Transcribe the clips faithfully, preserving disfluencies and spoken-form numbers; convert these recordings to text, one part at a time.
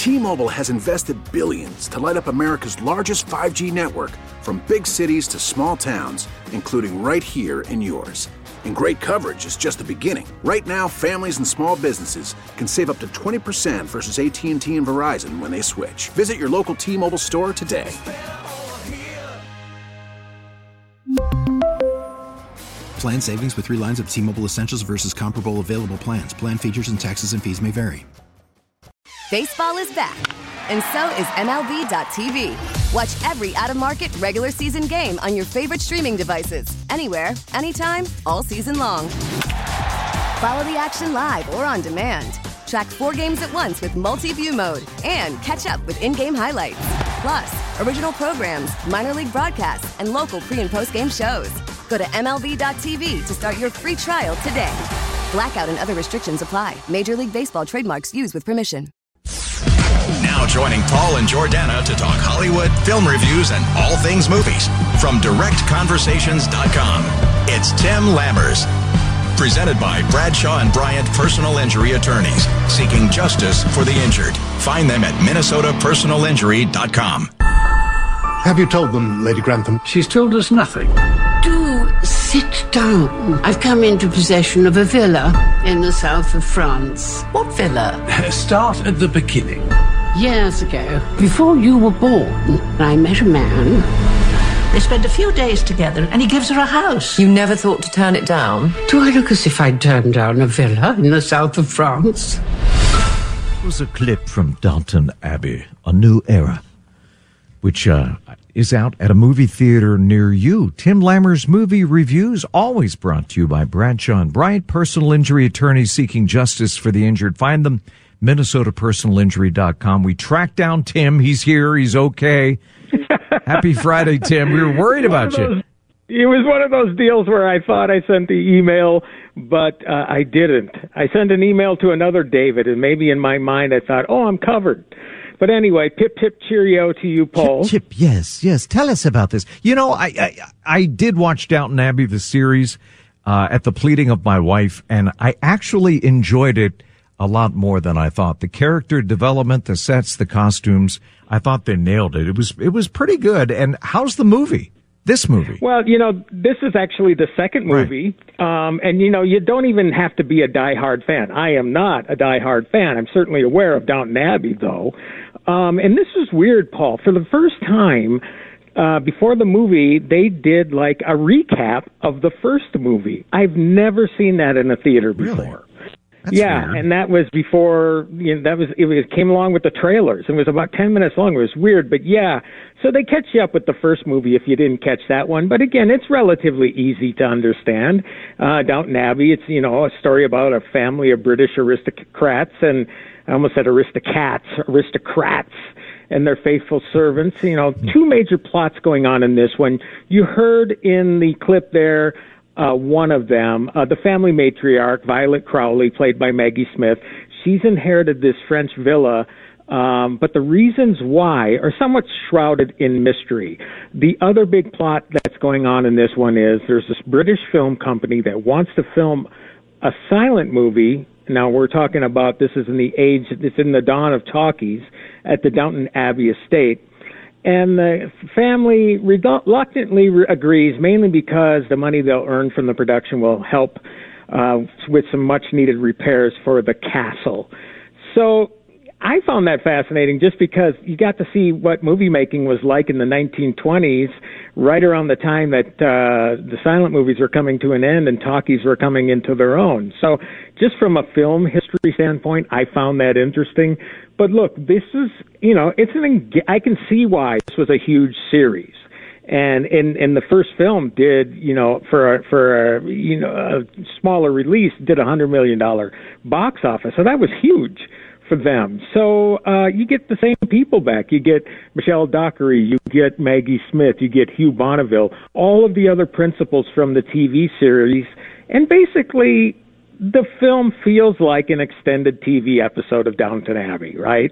T-Mobile has invested billions to light up America's largest five G network, from big cities to small towns, including right here in yours. And great coverage is just the beginning. Right now, families and small businesses can save up to twenty percent versus A T and T and Verizon when they switch. Visit your local T-Mobile store today. Plan savings with three lines of T-Mobile Essentials versus comparable available plans. Plan features and taxes and fees may vary. Baseball is back, and so is M L B dot T V. Watch every out-of-market regular season game on your favorite streaming devices, anywhere, anytime, all season long. Follow the action live or on demand. Track four games at once with multi-view mode and catch up with in-game highlights. Plus, original programs, minor league broadcasts, and local pre- and post-game shows. Go to M L B dot T V to start your free trial today. Blackout and other restrictions apply. Major League Baseball trademarks used with permission. Now joining Paul and Jordana to talk Hollywood, film reviews, and all things movies from direct conversations dot com. It's Tim Lammers. Presented by Bradshaw and Bryant Personal Injury Attorneys, seeking justice for the injured. Find them at Minnesota Personal Injury dot com. Have you told them, Lady Grantham? She's told us nothing. Do sit down. I've come into possession of a villa in the south of France. What villa? Start at the beginning. Years ago, before you were born, I met a man. They spend a few days together and he gives her a house. You never thought to turn it down? Do I look as if I'd turned down a villa in the south of France? It was a clip from Downton Abbey, A New Era, which uh, is out at a movie theater near you. Tim Lammers Movie Reviews, always brought to you by Bradshaw and Bryant, personal injury attorneys seeking justice for the injured. Find them, Minnesota Personal Injury dot com. We tracked down Tim. He's here. He's okay. Happy Friday, Tim. We were worried about those, you. It was one of those deals where I thought I sent the email, but uh, I didn't. I sent an email to another David, and maybe in my mind I thought, oh, I'm covered. But anyway, pip, pip, cheerio to you, Paul. Chip, chip, yes, yes. Tell us about this. You know, I I, I did watch Downton Abbey, the series, uh, at the pleading of my wife, and I actually enjoyed it a lot more than I thought. The character development, the sets, the costumes, I thought they nailed it. It was it was pretty good. And how's the movie? This movie? Well, you know, this is actually the second movie. Right. Um, and, you know, you don't even have to be a diehard fan. I am not a diehard fan. I'm certainly aware of Downton Abbey, though. Um, and this is weird, Paul. For the first time, uh, before the movie, they did like a recap of the first movie. I've never seen that in a theater before. Really? That's yeah, weird. And that was before, you know, that was, it was, came along with the trailers. It was about ten minutes long. It was weird, but yeah. So they catch you up with the first movie if you didn't catch that one. But again, it's relatively easy to understand. Uh, Downton Abbey, it's, you know, a story about a family of British aristocrats and I almost said aristocrats, aristocrats and their faithful servants. You know, two major plots going on in this one. You heard in the clip there, Uh, one of them, uh, the family matriarch, Violet Crowley, played by Maggie Smith. She's inherited this French villa, um, but the reasons why are somewhat shrouded in mystery. The other big plot that's going on in this one is there's this British film company that wants to film a silent movie. Now, we're talking about this is in the age, it's in the dawn of talkies at the Downton Abbey estate. And the family reluctantly re- agrees, mainly because the money they'll earn from the production will help uh, with some much-needed repairs for the castle. So I found that fascinating just because you got to see what movie making was like in the nineteen twenties, right around the time that uh, the silent movies were coming to an end and talkies were coming into their own. So just from a film history standpoint, I found that interesting. But look, this is, you know, it's an, I can see why this was a huge series. And in, in the first film did, you know, for a, for a, you know, a smaller release, did a hundred million dollar box office. So that was huge for them. So, uh, you get the same people back. You get Michelle Dockery, you get Maggie Smith, you get Hugh Bonneville, all of the other principals from the T V series. And basically, the film feels like an extended T V episode of Downton Abbey, right?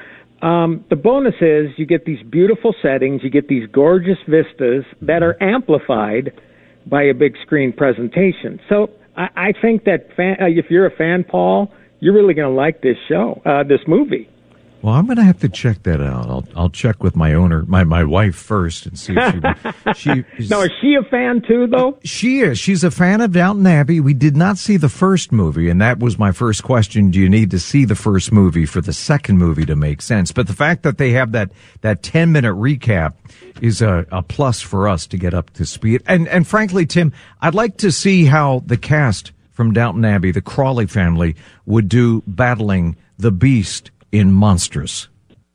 Um, the bonus is you get these beautiful settings, you get these gorgeous vistas that are amplified by a big screen presentation. So I, I think that fan, uh, if you're a fan, Paul, you're really going to like this show, uh, this movie. Well, I'm going to have to check that out. I'll I'll check with my owner, my, my wife first, and see if she. she is, now, is she a fan too, though? She is. She's a fan of Downton Abbey. We did not see the first movie, and that was my first question. Do you need to see the first movie for the second movie to make sense? But the fact that they have that that ten minute recap is a, a plus for us to get up to speed. And and frankly, Tim, I'd like to see how the cast from Downton Abbey, the Crawley family, would do battling the Beast in Monstrous.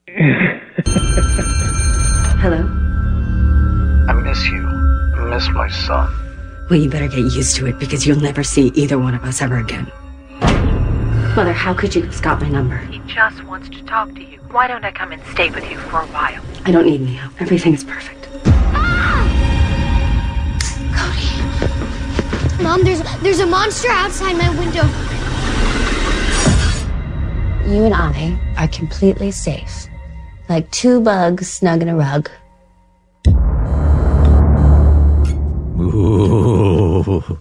Hello? I miss you. I miss my son. Well, you better get used to it because you'll never see either one of us ever again. Mother, how could you have got my number? He just wants to talk to you. Why don't I come and stay with you for a while? I don't need Mia. Everything is perfect. Ah! Cody. Mom, there's there's a monster outside my window. You and I are completely safe. Like two bugs snug in a rug. Ooh.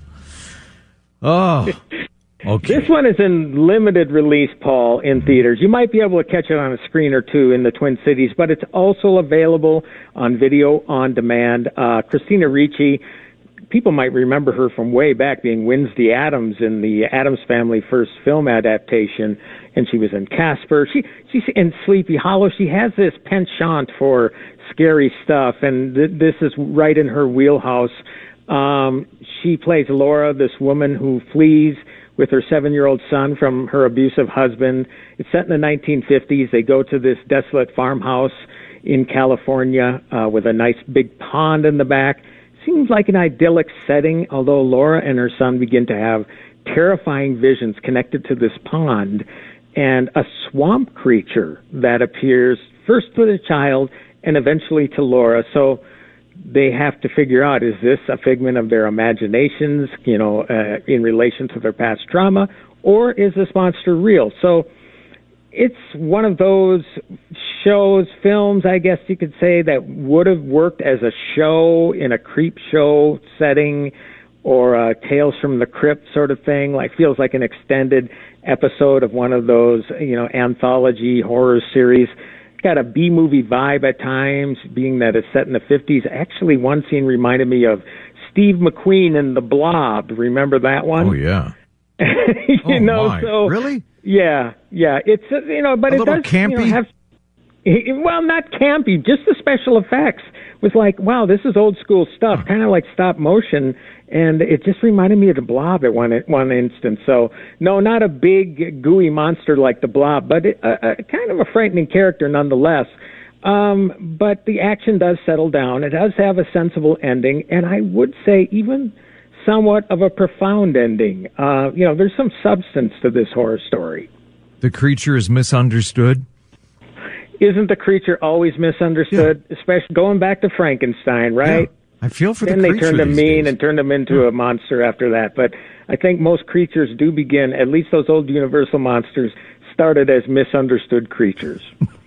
Oh. Okay. This one is in limited release, Paul, in theaters. You might be able to catch it on a screen or two in the Twin Cities, but it's also available on video on demand. Uh, Christina Ricci, people might remember her from way back being Wednesday Addams in the Addams Family first film adaptation, and she was in Casper. She she's in Sleepy Hollow. She has this penchant for scary stuff, and th- this is right in her wheelhouse. Um, she plays Laura, this woman who flees with her seven-year-old son from her abusive husband. It's set in the nineteen fifties. They go to this desolate farmhouse in California uh, with a nice big pond in the back. Seems like an idyllic setting, although Laura and her son begin to have terrifying visions connected to this pond and a swamp creature that appears first to the child and eventually to Laura. So they have to figure out, is this a figment of their imaginations, you know, uh, in relation to their past trauma, or is this monster real? So it's one of those shows, films, I guess you could say, that would have worked as a show in a creep show setting or a Tales from the Crypt sort of thing. Like, feels like an extended episode of one of those, you know, anthology horror series. Got a B-movie vibe at times, being that it's set in the fifties. Actually, one scene reminded me of Steve McQueen in The Blob. Remember that one? Oh, yeah. you oh, know, my. so really? Yeah, yeah. It's uh, you know, but a it little does campy. You know, have well, not campy, just the special effects was like, wow, this is old school stuff, kind of like stop motion, and it just reminded me of The Blob at one one instance. So, no, not a big gooey monster like The Blob, but it, a, a kind of a frightening character nonetheless. Um, but the action does settle down. It does have a sensible ending, and I would say even somewhat of a profound ending. Uh, you know, there's some substance to this horror story. The creature is misunderstood? Isn't the creature always misunderstood? Yeah. Especially going back to Frankenstein, right? Yeah. I feel for then the creature. Then they turned him mean days. and turned him into yeah. a monster after that. But I think most creatures do begin, at least those old Universal monsters, started as misunderstood creatures.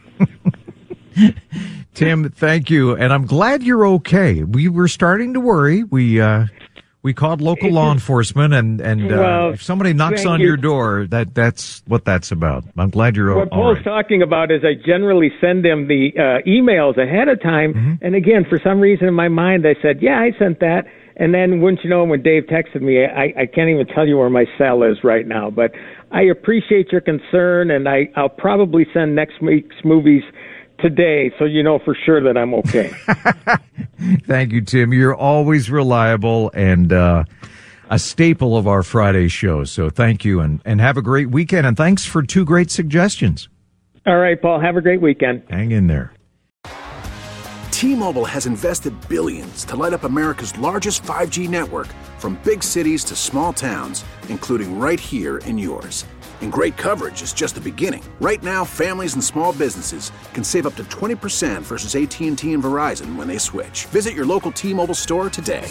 Tim, thank you. And I'm glad you're okay. We were starting to worry. We, uh, We called local law enforcement, and and uh, well, if somebody knocks on you. your door, that that's what that's about. I'm glad you're what all Paul's right. talking about is I generally send him the uh, emails ahead of time, mm-hmm. and again, for some reason in my mind, I said, yeah, I sent that, and then wouldn't you know, when Dave texted me, I, I can't even tell you where my cell is right now, but I appreciate your concern, and I, I'll probably send next week's movies today, so you know for sure that I'm okay. Thank you, Tim. You're always reliable and uh, a staple of our Friday show. So thank you, and, and have a great weekend. And thanks for two great suggestions. All right, Paul. Have a great weekend. Hang in there. T-Mobile has invested billions to light up America's largest five G network, from big cities to small towns, including right here in yours. And great coverage is just the beginning. Right now, families and small businesses can save up to twenty percent versus A T and T and Verizon when they switch. Visit your local T-Mobile store today.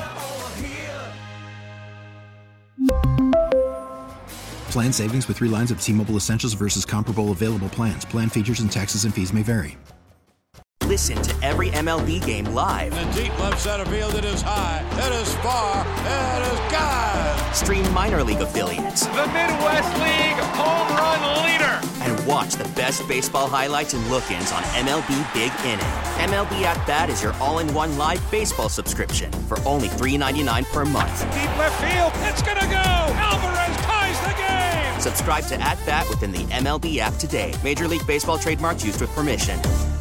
Plan savings with three lines of T-Mobile Essentials versus comparable available plans. Plan features and taxes and fees may vary. Listen to every M L B game live. In the deep left center field, it is high, it is far, it is gone. Stream minor league affiliates. The Midwest League home run leader. And Watch the best baseball highlights and look-ins on M L B Big Inning. M L B At Bat is your all-in-one live baseball subscription for only three dollars and ninety-nine cents per month. Deep left field. It's going to go. Alvarez ties the game. Subscribe to At Bat within the M L B app today. Major League Baseball trademarks used with permission.